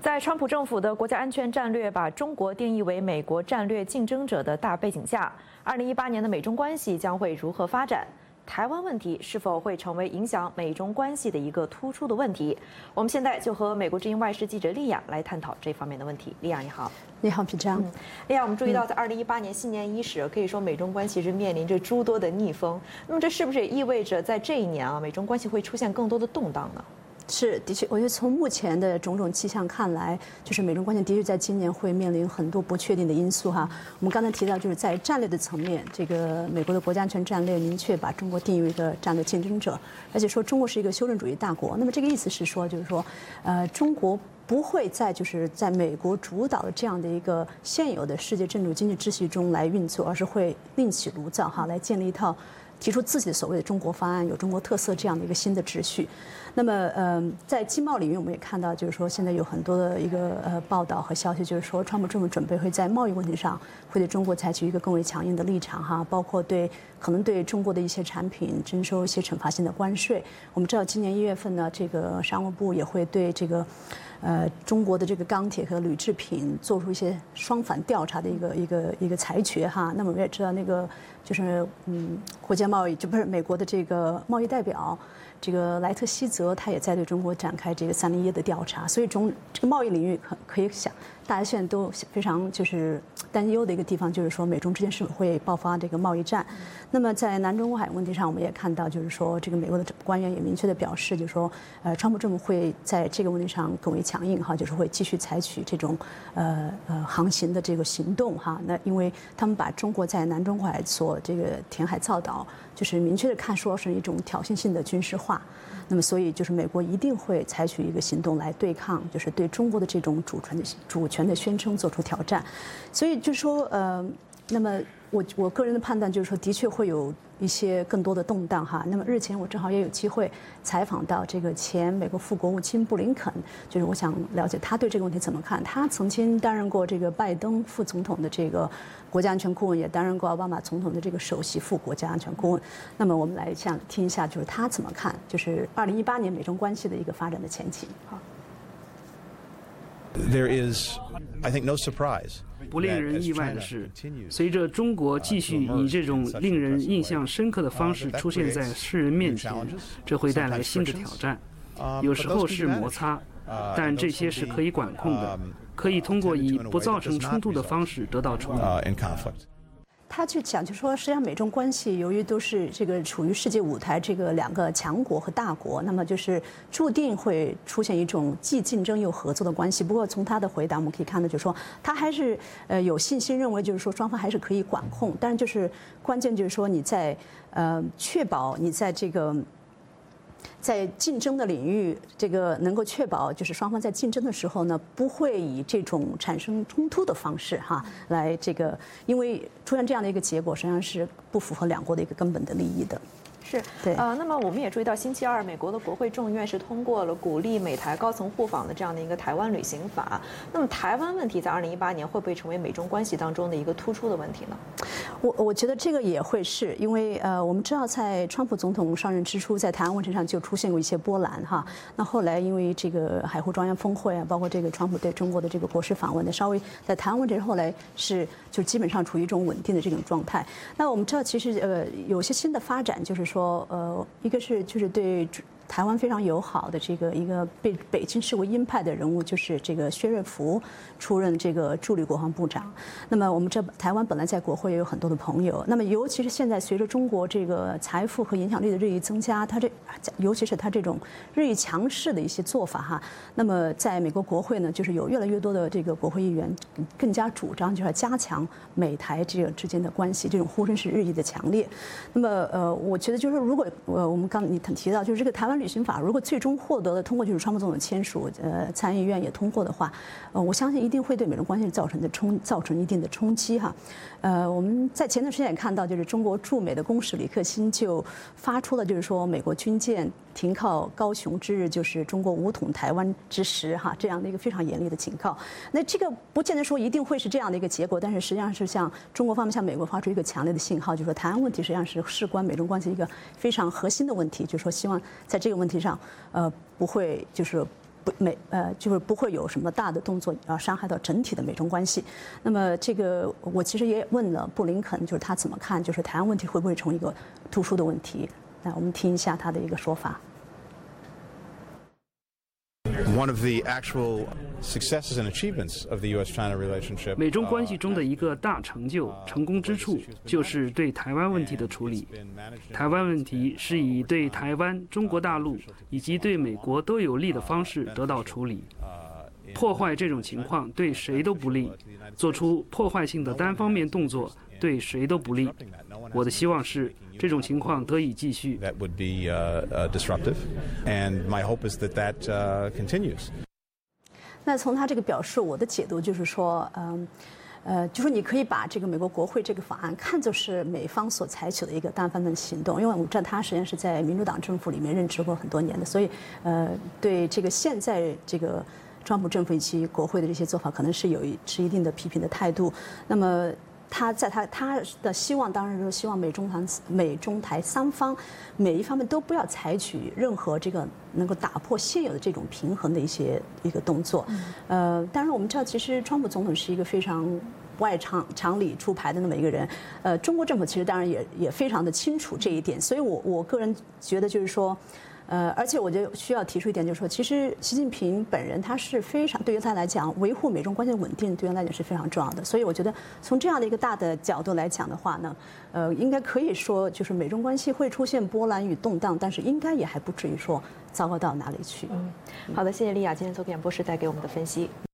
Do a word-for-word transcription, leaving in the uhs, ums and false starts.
在川普政府的国家安全战略把中国定义为美国战略竞争者的大背景下，二零一八年的美中关系将会如何发展？台湾问题是否会成为影响美中关系的一个突出的问题？我们现在就和美国之音外事记者丽亚来探讨这方面的问题。丽亚，你好。 你好，皮章。 嗯，丽亚，我们注意到，在二零一八年新年伊始，可以说美中关系是面临着诸多的逆风。那么，这是不是也意味着在这一年啊，美中关系会出现更多的动荡呢？ 是，的确，我觉得从目前的种种迹象看来，就是美中关系的确在今年会面临很多不确定的因素哈。我们刚才提到，就是在战略的层面，这个美国的国家安全战略明确把中国定义为一个战略竞争者，而且说中国是一个修正主义大国。那么这个意思是说，就是说，呃，中国不会在就是在美国主导的这样的一个现有的世界政治经济秩序中来运作，而是会另起炉灶哈，来建立一套。提出自己的所谓的中国方案，有中国特色这样的一个新的秩序。那么，呃，在经贸领域，我们也看到，就是说现在有很多的一个呃报道和消息，就是说，川普政府准备会在贸易问题上会对中国采取一个更为强硬的立场哈，包括对可能对中国的一些产品征收一些惩罚性的关税。我们知道，今年一月份呢，这个商务部也会对这个。呃，中国的这个钢铁和铝制品做出一些双反调查的一个一个一个裁决哈。那么我们也知道，那个就是嗯，国家贸易就不是美国的这个贸易代表，这个莱特希泽他也在对中国展开这个三零一的调查。所以中这个贸易领域可可以想，大家现在都非常就是担忧的一个地方，就是说美中之间是否会爆发这个贸易战。那么在南中国海问题上，我们也看到，就是说这个美国的官员也明确的表示，就是说呃，川普政府会在这个问题上更为强。强硬哈，就是会继续采取这种呃呃航行的这个行动哈。那因为他们把中国在南中国海所这个填海造岛，就是明确的看说是一种挑衅性的军事化。那么所以就是美国一定会采取一个行动来对抗，就是对中国的这种主权的主权的宣称做出挑战。所以就是说呃，那么我我个人的判断就是说，的确会有。一些更多的动荡哈。那么日前我正好也有机会采访到这个前美国副国务卿布林肯，就是我想了解他对这个问题怎么看。他曾经担任过这个拜登副总统的这个国家安全顾问，也担任过奥巴马总统的这个首席副国家安全顾问。那么我们来想听一下，就是他怎么看，就是二零一八年美中关系的一个发展的前景。好。 There is, I think, no surprise. 不令人意外的是，随着中国继续以这种令人印象深刻的方式出现在世人面前，这会带来新的挑战。有时候是摩擦，但这些是可以管控的，可以通过以不造成冲突的方式得到处理。 他去讲，就说实际上美中关系由于都是这个处于世界舞台这个两个强国和大国，那么就是注定会出现一种既竞争又合作的关系。不过从他的回答我们可以看到，就是说他还是呃有信心认为，就是说双方还是可以管控，但是就是关键就是说你在呃确保你在这个。在竞争的领域，这个能够确保就是双方在竞争的时候呢，不会以这种产生冲突的方式哈来这个，因为出现这样的一个结果，实际上是不符合两国的一个根本的利益的。 是，对，呃，那么我们也注意到，星期二，美国的国会众议院是通过了鼓励美台高层互访的这样的一个台湾旅行法。那么，台湾问题在二零一八年会不会成为美中关系当中的一个突出的问题呢？ 我我觉得这个也会是，因为呃，我们知道在川普总统上任之初，在台湾问题上就出现过一些波澜哈。那后来因为这个海湖庄园峰会啊，包括这个川普对中国的这个国事访问的，稍微在台湾问题后来是就基本上处于一种稳定的这种状态。那我们知道，其实呃有些新的发展，就是说。说呃，一个是就是对台湾非常友好的这个一个被北京视为鹰派的人物，就是这个薛瑞福出任这个助理国防部长。那么我们这台湾本来在国会也有很多的朋友，那么尤其是现在随着中国这个财富和影响力的日益增加，他这尤其是他这种日益强势的一些做法哈，那么在美国国会呢，就是有越来越多的这个国会议员更加主张就是要加强美台这个之间的关系，这种呼声是日益的强烈。那么呃，我觉得就是如果呃我们刚你提到就是这个台湾旅行法，如果最终获得了通过就是川普总统签署，呃参议院也通过的话，呃我相信一定会对美中关系造成的冲造成一定的冲击哈。呃我们在前段时间也看到，就是中国驻美的公使李克欣就发出了就是说美国军舰停靠高雄之日就是中国武统台湾之时哈这样的一个非常严厉的警告。那这个不见得说一定会是这样的一个结果，但是实际上是向中国方面向美国发出一个强烈的信号，就是说台湾问题实际上是事关美中关系一个非常核心的问题，就是说希望在这个问题上，呃，不会就是不美呃就是不会有什么大的动作啊伤害到整体的美中关系。那么这个我其实也问了布林肯，就是他怎么看，就是台湾问题会不会成为一个突出的问题？那我们听一下他的一个说法。 One of the actual successes and achievements of the U S China relationship. 美中关系中的一个大成就、成功之处，就是对台湾问题的处理。台湾问题是以对台湾、中国大陆以及对美国都有利的方式得到处理。破坏这种情况对谁都不利，做出破坏性的单方面动作对谁都不利。我的希望是这种情况得以继续。 That would be uh, uh, disruptive, and my hope is that that uh, continues. 那从他这个表述，我的解读就是说，嗯，呃，就说你可以把这个美国国会这个法案看作是美方所采取的一个单方面的行动，因为我们知道他实际上是在民主党政府里面任职过很多年的，所以呃，对这个现在这个川普政府以及国会的这些做法，可能是有一持一定的批评的态度。那么他在他他的希望当然就是希望美中台美中台三方每一方面都不要采取任何这个能够打破现有的这种平衡的一些一个动作。呃，当然我们知道，其实川普总统是一个非常不爱常常理出牌的那么一个人。呃，中国政府其实当然也也非常的清楚这一点，所以我我个人觉得就是说。呃，而且我觉得需要提出一点，就是说，其实习近平本人他是非常对于他来讲，维护美中关系稳定对他来讲是非常重要的。所以我觉得从这样的一个大的角度来讲的话呢，呃，应该可以说就是美中关系会出现波澜与动荡，但是应该也还不至于说糟糕到哪里去。 嗯，好的，谢谢丽亚今天做演播室带给我们的分析。